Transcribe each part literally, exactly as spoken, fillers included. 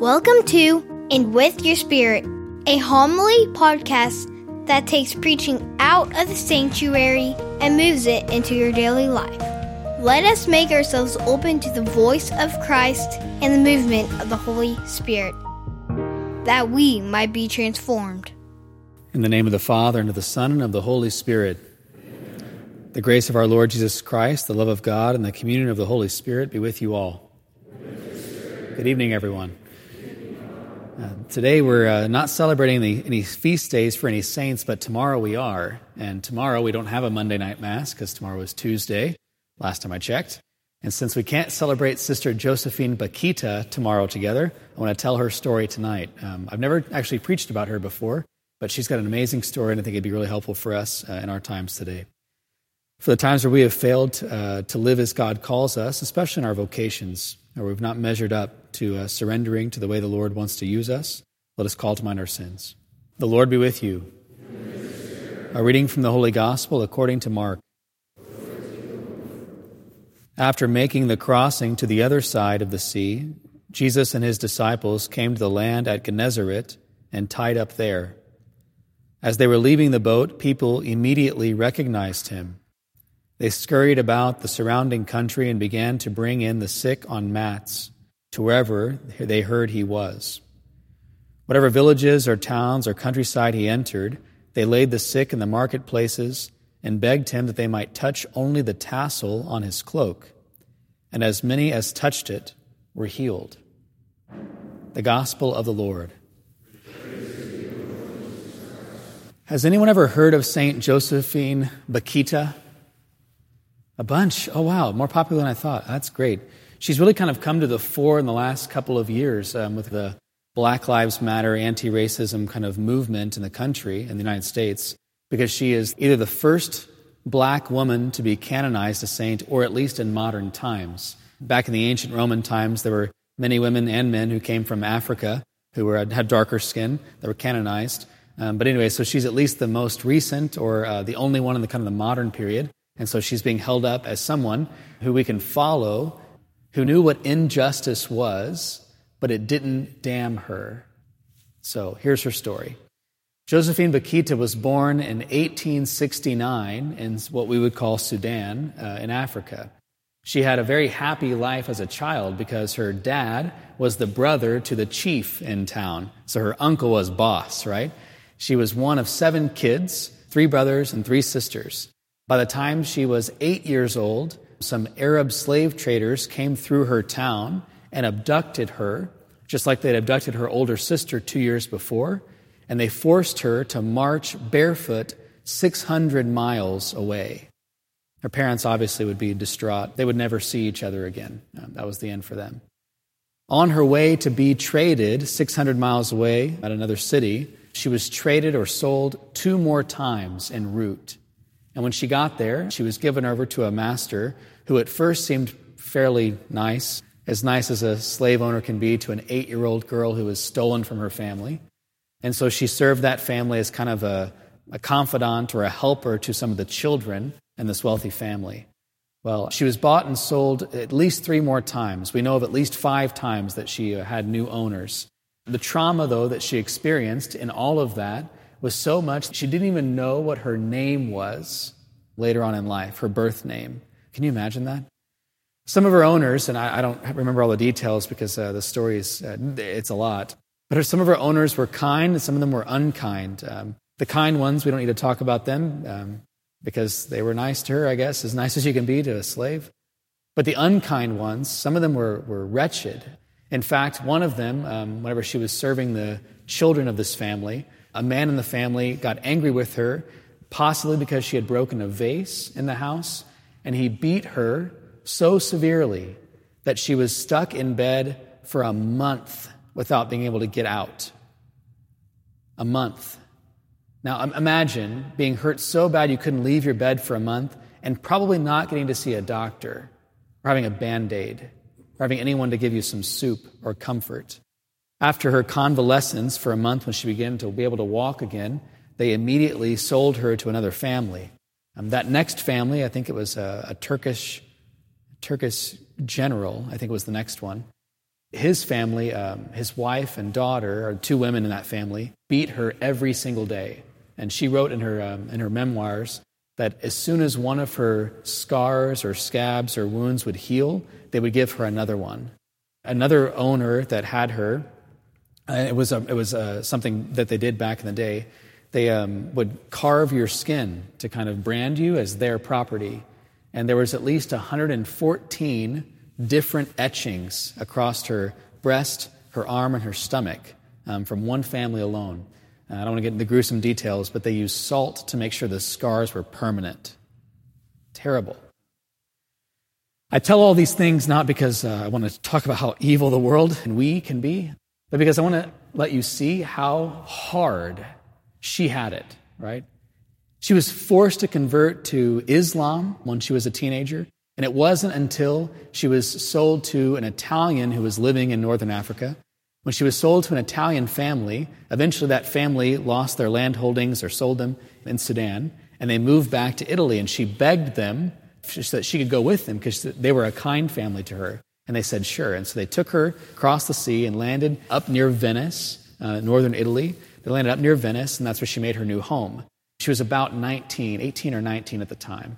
Welcome to And With Your Spirit, a homily podcast that takes preaching out of the sanctuary and moves it into your daily life. Let us make ourselves open to the voice of Christ and the movement of the Holy Spirit, that we might be transformed. In the name of the Father, and of the Son, and of the Holy Spirit. The grace of our Lord Jesus Christ, the love of God, and the communion of the Holy Spirit be with you all. Good evening, everyone. Uh, today we're uh, not celebrating any, any feast days for any saints, but tomorrow we are. And tomorrow we don't have a Monday night Mass because tomorrow is Tuesday, last time I checked. And since we can't celebrate Sister Josephine Bakhita tomorrow together, I want to tell her story tonight. Um, I've never actually preached about her before, but she's got an amazing story, and I think it'd be really helpful for us uh, in our times today. For the times where we have failed uh, to live as God calls us, especially in our vocations, or we've not measured up to uh, surrendering to the way the Lord wants to use us, let us call to mind our sins. The Lord be with you. A reading from the Holy Gospel according to Mark. After making the crossing to the other side of the sea, Jesus and his disciples came to the land at Gennesaret and tied up there. As they were leaving the boat, people immediately recognized him. They scurried about the surrounding country and began to bring in the sick on mats to wherever they heard he was. Whatever villages or towns or countryside he entered, they laid the sick in the marketplaces and begged him that they might touch only the tassel on his cloak. And as many as touched it were healed. The Gospel of the Lord. Has anyone ever heard of Saint Josephine Bakhita? A bunch. Oh, wow. More popular than I thought. That's great. She's really kind of come to the fore in the last couple of years um, with the Black Lives Matter anti-racism kind of movement in the country, in the United States, because she is either the first black woman to be canonized a saint, or at least in modern times. Back in the ancient Roman times, there were many women and men who came from Africa who were had darker skin that were canonized. Um, but anyway, so she's at least the most recent, or uh, the only one in the kind of the modern period. And so she's being held up as someone who we can follow, who knew what injustice was, but it didn't damn her. So here's her story. Josephine Bakhita was born in eighteen sixty-nine in what we would call Sudan uh, in Africa. She had a very happy life as a child because her dad was the brother to the chief in town. So her uncle was boss, right? She was one of seven kids, three brothers and three sisters. By the time she was eight years old, some Arab slave traders came through her town and abducted her, just like they'd abducted her older sister two years before, and they forced her to march barefoot six hundred miles away. Her parents obviously would be distraught. They would never see each other again. That was the end for them. On her way to be traded six hundred miles away at another city, she was traded or sold two more times en route. And when she got there, she was given over to a master who at first seemed fairly nice, as nice as a slave owner can be to an eight-year-old girl who was stolen from her family. And so she served that family as kind of a, a confidant or a helper to some of the children in this wealthy family. Well, she was bought and sold at least three more times. We know of at least five times that she had new owners. The trauma, though, that she experienced in all of that was so much that she didn't even know what her name was later on in life, her birth name. Can you imagine that? Some of her owners, and I, I don't remember all the details because uh, the story is, uh, it's a lot, but her, some of her owners were kind and some of them were unkind. Um, the kind ones, we don't need to talk about them um, because they were nice to her, I guess, as nice as you can be to a slave. But the unkind ones, some of them were, were wretched. In fact, one of them, um, whenever she was serving the children of this family, a man in the family got angry with her, possibly because she had broken a vase in the house, and he beat her so severely that she was stuck in bed for a month without being able to get out. A month. Now imagine being hurt so bad you couldn't leave your bed for a month and probably not getting to see a doctor or having a Band-Aid or having anyone to give you some soup or comfort. After her convalescence for a month, when she began to be able to walk again, they immediately sold her to another family. Um, that next family, I think it was a, a Turkish Turkish general, I think it was the next one, his family, um, his wife and daughter, or two women in that family, beat her every single day. And she wrote in her um, in her memoirs that as soon as one of her scars or scabs or wounds would heal, they would give her another one. Another owner that had her, uh, it was a, it was uh, something that they did back in the day. They um, would carve your skin to kind of brand you as their property. And there was at least one hundred fourteen different etchings across her breast, her arm, and her stomach um, from one family alone. Uh, I don't want to get into gruesome details, but they used salt to make sure the scars were permanent. Terrible. I tell all these things not because uh, I want to talk about how evil the world and we can be, but because I want to let you see how hard she had it, right? She was forced to convert to Islam when she was a teenager, and it wasn't until she was sold to an Italian who was living in northern Africa. When she was sold to an Italian family, eventually that family lost their land holdings or sold them in Sudan, and they moved back to Italy, and she begged them so that she could go with them because they were a kind family to her. And they said, sure. And so they took her across the sea and landed up near Venice, uh, northern Italy. They landed up near Venice, and that's where she made her new home. She was about nineteen, eighteen or nineteen at the time.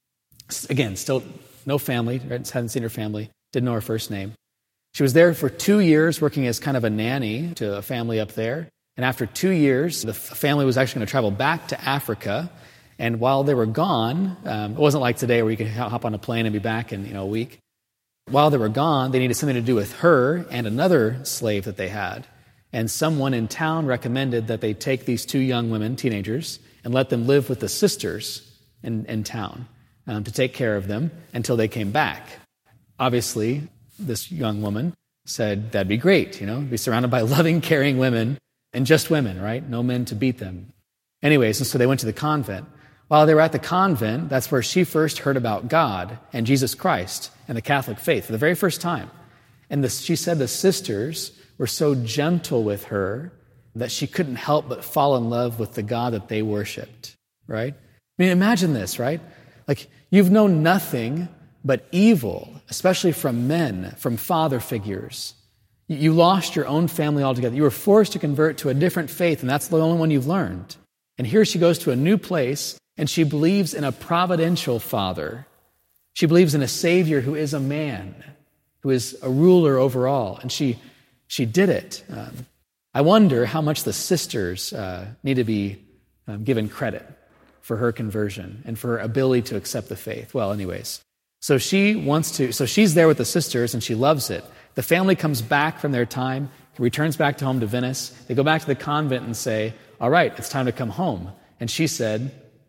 Again, still no family, right? Hadn't seen her family, didn't know her first name. She was there for two years working as kind of a nanny to a family up there. And after two years, the family was actually going to travel back to Africa. And while they were gone, um, it wasn't like today where you could hop on a plane and be back in you know, a week. While they were gone, they needed something to do with her and another slave that they had. And someone in town recommended that they take these two young women, teenagers, and let them live with the sisters in, in town um, to take care of them until they came back. Obviously, this young woman said, that'd be great, you know, be surrounded by loving, caring women, and just women, right? No men to beat them. Anyways, and so they went to the convent. While they were at the convent, that's where she first heard about God and Jesus Christ and the Catholic faith for the very first time. And the, she said the sisters were so gentle with her that she couldn't help but fall in love with the God that they worshiped, right? I mean, imagine this, right? Like, you've known nothing but evil, especially from men, from father figures. You lost your own family altogether. You were forced to convert to a different faith, and that's the only one you've learned. And here she goes to a new place, and she believes in a providential Father. She believes in a Savior who is a man, who is a ruler over all. And she she did it. Um, I wonder how much the sisters uh, need to be um, given credit for her conversion and for her ability to accept the faith. Well, anyways, so she wants to, so she's there with the sisters, and she loves it. The family comes back from their time, returns back to home to Venice. They go back to the convent and say, all right, it's time to come home. And she said,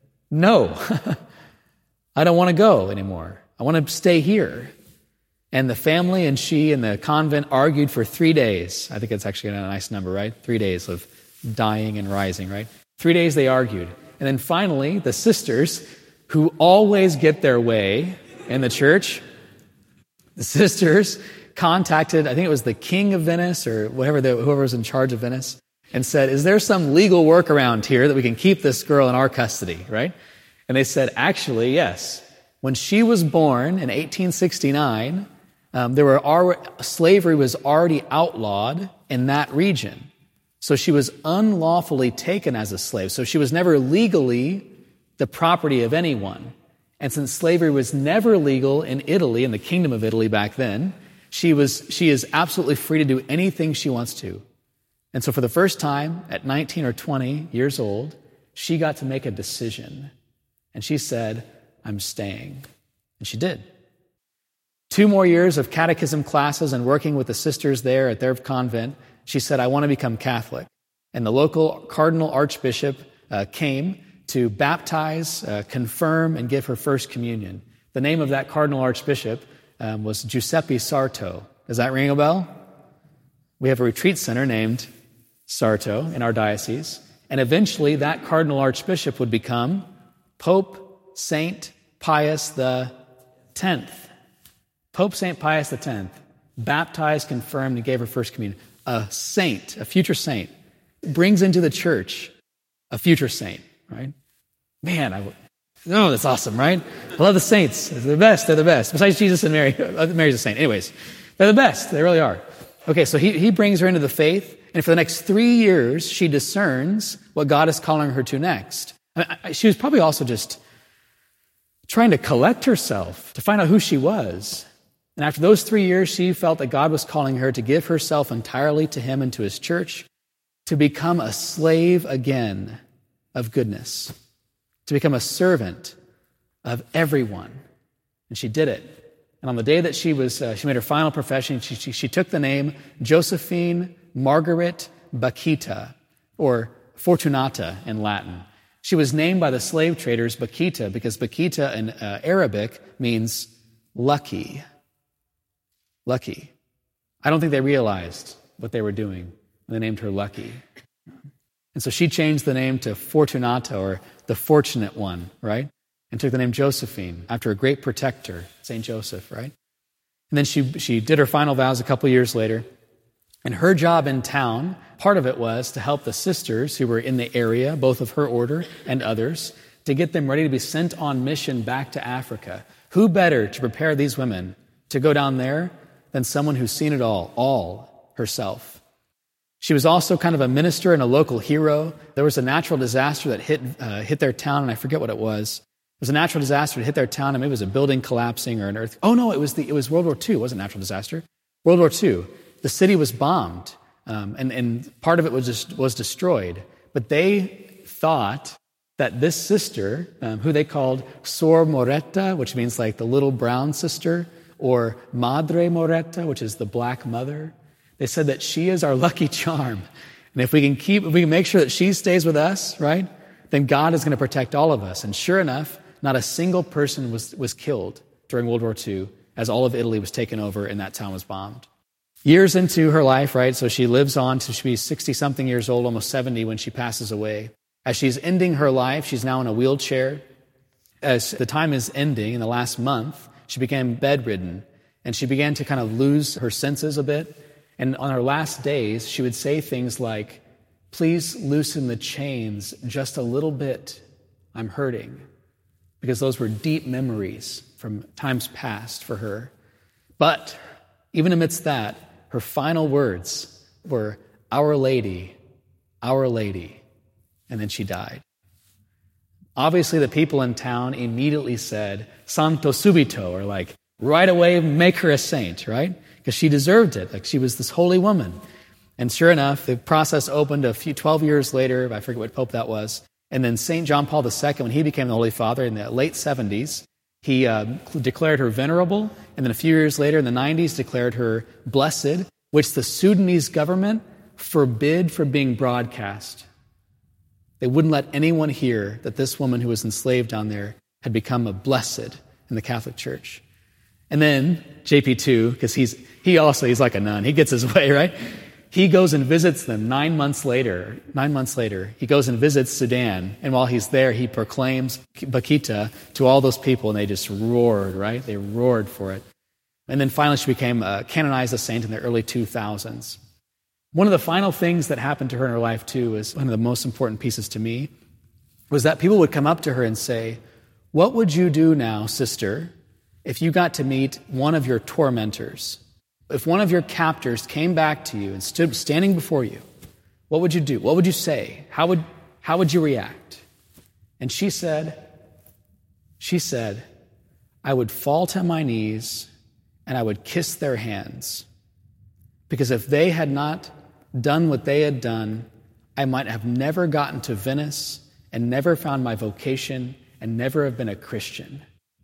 no, I don't want to go anymore. I want to stay here. And the family and she and the convent argued for three days. I think it's actually a nice number, right? Three days of dying and rising, right? Three days they argued. And then finally, the sisters, who always get their way in the church, the sisters contacted, I think it was the king of Venice or whatever, the, whoever was in charge of Venice, and said, is there some legal workaround here that we can keep this girl in our custody, right? And they said, actually, yes. When she was born in eighteen sixty-nine, um, there were already, slavery was already outlawed in that region. So she was unlawfully taken as a slave. So she was never legally the property of anyone. And since slavery was never legal in Italy, in the Kingdom of Italy back then, she was she is absolutely free to do anything she wants to. And so for the first time, at nineteen or twenty years old, she got to make a decision. And she said, I'm staying. And she did. Two more years of catechism classes and working with the sisters there at their convent, she said, I want to become Catholic. And the local cardinal archbishop uh, came to baptize, uh, confirm, and give her first communion. The name of that cardinal archbishop um, was Giuseppe Sarto. Does that ring a bell? We have a retreat center named Sarto in our diocese. And eventually that cardinal archbishop would become Pope Saint Pius the tenth. Pope Saint Pius the tenth, baptized, confirmed, and gave her first communion. A saint, a future saint, brings into the church a future saint, right? Man, I oh, that's awesome, right? I love the saints. They're the best. They're the best. Besides Jesus and Mary, Mary's a saint. Anyways, they're the best. They really are. Okay, so he, he brings her into the faith, and for the next three years, she discerns what God is calling her to next. I mean, she was probably also just trying to collect herself, to find out who she was. And after those three years, she felt that God was calling her to give herself entirely to him and to his church, to become a slave again of goodness, to become a servant of everyone. And she did it. And on the day that she was, uh, she made her final profession, she, she, she took the name Josephine Margaret Bakhita, or Fortunata in Latin. She was named by the slave traders Bakhita because Bakhita in uh, Arabic means lucky. Lucky. I don't think they realized what they were doing when they named her Lucky. And so she changed the name to Fortunata, or the fortunate one, right? And took the name Josephine after a great protector, Saint Joseph, right? And then she she did her final vows a couple years later. And her job in town, part of it was to help the sisters who were in the area, both of her order and others, to get them ready to be sent on mission back to Africa. Who better to prepare these women to go down there than someone who's seen it all, all herself? She was also kind of a minister and a local hero. There was a natural disaster that hit uh, hit their town, and I forget what it was. It was a natural disaster that hit their town, and maybe it was a building collapsing or an earth. Oh no, it was the it was World War Two. It wasn't a natural disaster. World War Two. The city was bombed, um, and and part of it was just, was destroyed. But they thought that this sister, um, who they called Sor Moretta, which means like the little brown sister, or Madre Moretta, which is the black mother, they said that she is our lucky charm, and if we can keep, if we can make sure that she stays with us, right, then God is going to protect all of us. And sure enough, not a single person was, was killed during World War Two as all of Italy was taken over and that town was bombed. Years into her life, right, so she lives on to be sixty-something years old, almost seventy when she passes away. As she's ending her life, she's now in a wheelchair. As the time is ending, in the last month, she became bedridden, and she began to kind of lose her senses a bit. And on her last days, she would say things like, "Please loosen the chains just a little bit. I'm hurting." Because those were deep memories from times past for her. But even amidst that, her final words were, "Our Lady, Our Lady." And then she died. Obviously, the people in town immediately said, "Santo subito," or like, right away, make her a saint, right? Because she deserved it. Like, she was this holy woman. And sure enough, the process opened a few, twelve years later. I forget what pope that was. And then Saint John Paul the Second, when he became the Holy Father in the late seventies, he uh, declared her venerable. And then a few years later, in the nineties, declared her blessed, which the Sudanese government forbid from being broadcast. They wouldn't let anyone hear that this woman who was enslaved down there had become a blessed in the Catholic Church. And then J P two, because he's he also, he's like a nun. He gets his way, right? He goes and visits them nine months later. Nine months later, he goes and visits Sudan. And while he's there, he proclaims Bakhita to all those people, and they just roared, right? They roared for it. And then finally, she became uh, canonized a saint in the early two thousands. One of the final things that happened to her in her life, too, is one of the most important pieces to me, was that people would come up to her and say, "What would you do now, sister, if you got to meet one of your tormentors? If one of your captors came back to you and stood standing before you, what would you do? What would you say? How would, how would you react?" And she said, she said, "I would fall to my knees and I would kiss their hands. Because if they had not done what they had done, I might have never gotten to Venice and never found my vocation and never have been a Christian."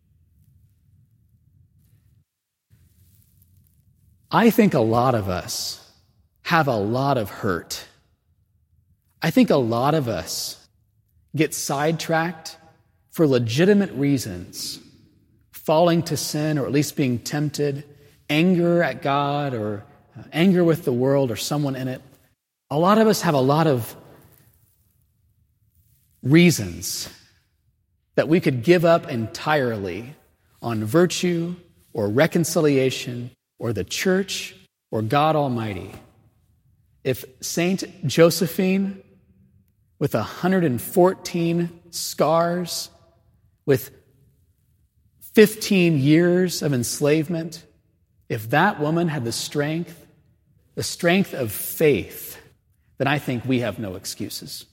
I think a lot of us have a lot of hurt. I think a lot of us get sidetracked for legitimate reasons, falling to sin or at least being tempted, anger at God or anger with the world or someone in it. A lot of us have a lot of reasons that we could give up entirely on virtue or reconciliation or the church, or God Almighty. If Saint Josephine, with one hundred fourteen scars, with fifteen years of enslavement, if that woman had the strength the strength of faith, then I think we have no excuses.